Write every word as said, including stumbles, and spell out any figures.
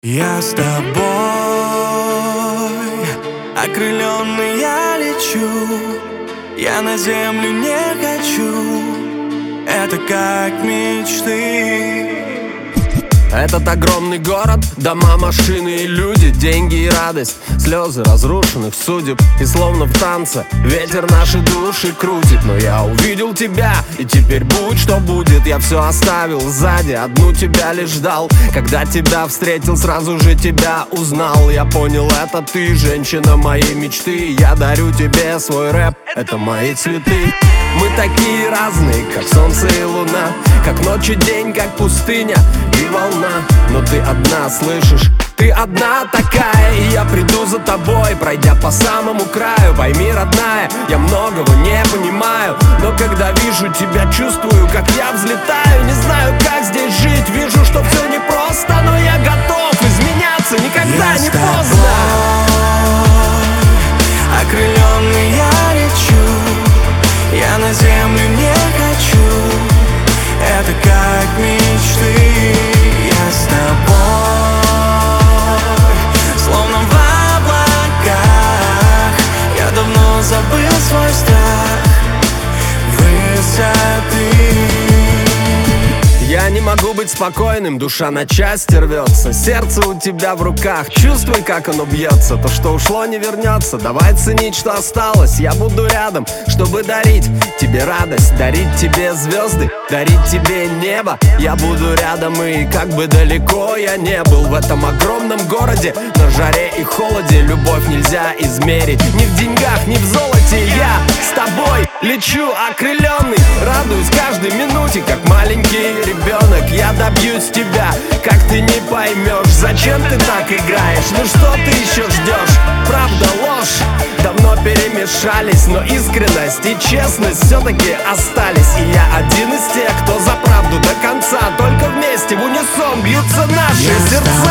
Я с тобой, окрыленный я лечу, я на землю не хочу, это как мечты. Этот огромный город, дома, машины и люди, деньги и радость, слезы разрушенных судеб. И словно в танце ветер наши души крутит. Но я увидел тебя, и теперь будь что будет. Я все оставил сзади, одну тебя лишь ждал. Когда тебя встретил, сразу же тебя узнал. Я понял, это ты, женщина моей мечты. Я дарю тебе свой рэп, это мои цветы. Мы такие разные, как солнце и луна, как ночь и день, как пустыня и волна. Но ты одна, слышишь? Ты одна такая, и я приду за тобой, пройдя по самому краю. Пойми, родная, я многого не понимаю, но когда вижу тебя, чувствую, как я взлетаю. Не знаю, как здесь жить, вижу, что все непросто, но я готов изменяться, никогда я не с тобой, поздно. окрыленный я лечу, я на землю не хочу, это как мечты. Я с тобой, словно в облаках, я давно забыл свой страх высоты. Я не могу быть спокойным, душа на части рвется. Сердце у тебя в руках, чувствуй, как оно бьется. То, что ушло, не вернется, давай ценить, что осталось. Я буду рядом, чтобы дарить тебе радость, дарить тебе звезды, дарить тебе небо. Я буду рядом, и как бы далеко я не был в этом огромном городе, на жаре и холоде любовь нельзя измерить ни в деньгах, ни в золоте. Я с тобой лечу окрыленный, радуюсь каждой минуте, как маленький ребенок. Я добьюсь тебя, как ты не поймешь, зачем ты так играешь, ну что ты еще ждешь? Правда, ложь давно перемешались, но искренность и честность все-таки остались. И я один из тех, кто за правду до конца, только вместе в унисон бьются наши Я сердца.